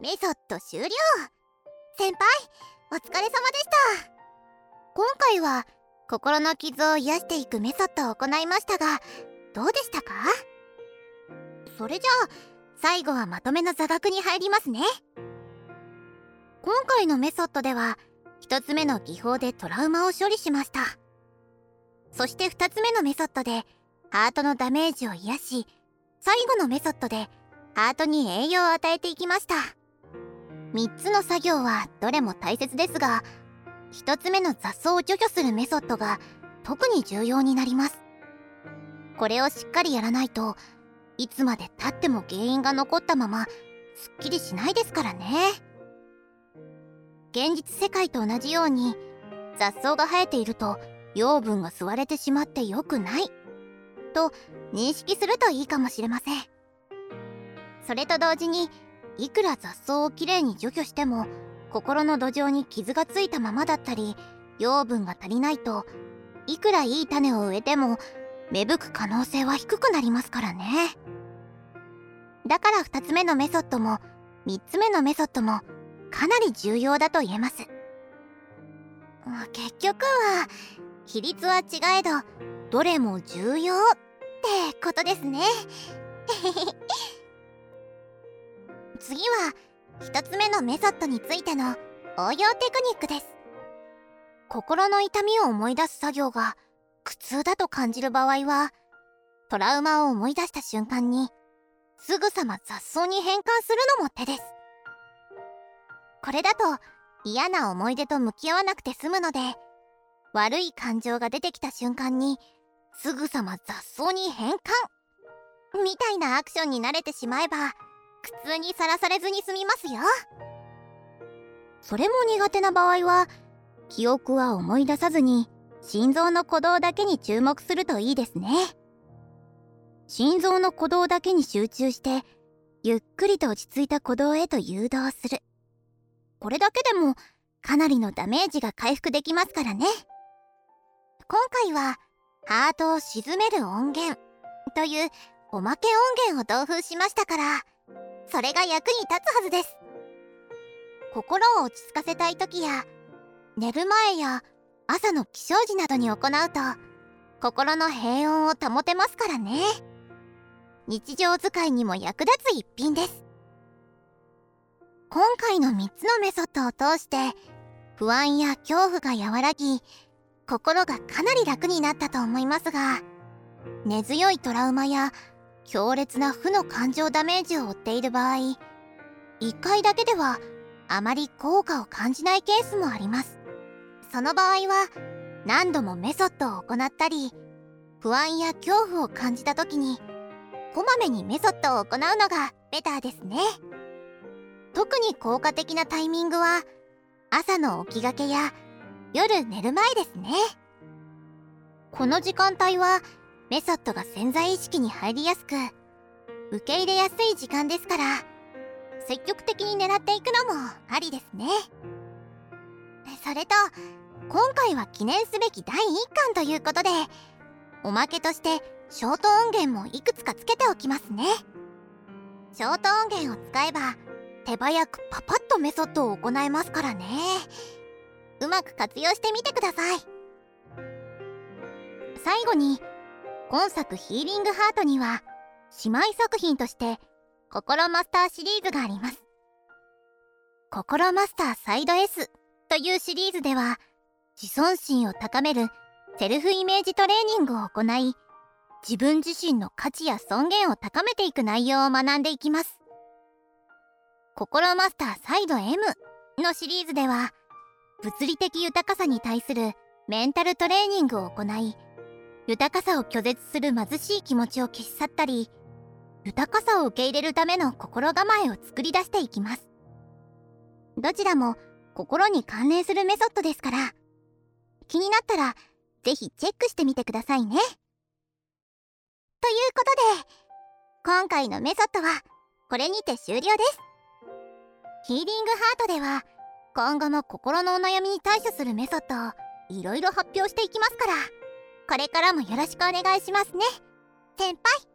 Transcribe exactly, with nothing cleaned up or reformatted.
メソッド終了。先輩、お疲れ様でした。今回は心の傷を癒していくメソッドを行いましたが、どうでしたか？それじゃあ最後はまとめの座学に入りますね。今回のメソッドではひとつめの技法でトラウマを処理しました。そしてふたつめのメソッドでハートのダメージを癒し、最後のメソッドでハートに栄養を与えていきました。みっつの作業はどれも大切ですが、ひとつめの雑草を除去するメソッドが特に重要になります。これをしっかりやらないといつまで経っても原因が残ったまますっきりしないですからね。現実世界と同じように雑草が生えていると養分が吸われてしまって良くないと認識するといいかもしれません。それと同時に、いくら雑草をきれいに除去しても心の土壌に傷がついたままだったり養分が足りないと、いくらいい種を植えても芽吹く可能性は低くなりますからね。だからふたつめのメソッドもみっつめのメソッドもかなり重要だと言えます。結局は比率は違えどどれも重要ってことですね。次はひとつめのメソッドについての応用テクニックです。心の痛みを思い出す作業が苦痛だと感じる場合は、トラウマを思い出した瞬間にすぐさま雑草に変換するのも手です。これだと嫌な思い出と向き合わなくて済むので、悪い感情が出てきた瞬間にすぐさま雑草に変換みたいなアクションに慣れてしまえば苦痛にさらされずに済みますよ。それも苦手な場合は記憶は思い出さずに心臓の鼓動だけに注目するといいですね。心臓の鼓動だけに集中してゆっくりと落ち着いた鼓動へと誘導する。これだけでもかなりのダメージが回復できますからね。今回はハートを鎮める音源というおまけ音源を同封しましたから、それが役に立つはずです。心を落ち着かせたい時や寝る前や朝の起床時などに行うと心の平穏を保てますからね。日常使いにも役立つ一品です。今回のみっつのメソッドを通して不安や恐怖が和らぎ、心がかなり楽になったと思いますが、根強いトラウマや強烈な負の感情ダメージを負っている場合、いっかいだけではあまり効果を感じないケースもあります。その場合は何度もメソッドを行ったり、不安や恐怖を感じた時にこまめにメソッドを行うのがベターですね。特に効果的なタイミングは朝の起きがけや夜寝る前ですね。この時間帯はメソッドが潜在意識に入りやすく受け入れやすい時間ですから、積極的に狙っていくのもありですね。それと今回は記念すべきだいいっかんということで、おまけとしてショート音源もいくつかつけておきますね。ショート音源を使えば手早くパパッとメソッドを行えますからね。うまく活用してみてください。最後に今作ヒーリングハートには姉妹作品として心マスターシリーズがあります。心マスターサイド S というシリーズでは自尊心を高めるセルフイメージトレーニングを行い、自分自身の価値や尊厳を高めていく内容を学んでいきます。心マスターサイド M のシリーズでは物理的豊かさに対するメンタルトレーニングを行い、豊かさを拒絶する貧しい気持ちを消し去ったり、豊かさを受け入れるための心構えを作り出していきます。どちらも心に関連するメソッドですから、気になったらぜひチェックしてみてくださいね。ということで今回のメソッドはこれにて終了です。ヒーリングハートでは今後も心のお悩みに対処するメソッドをいろいろ発表していきますから、これからもよろしくお願いしますね、先輩。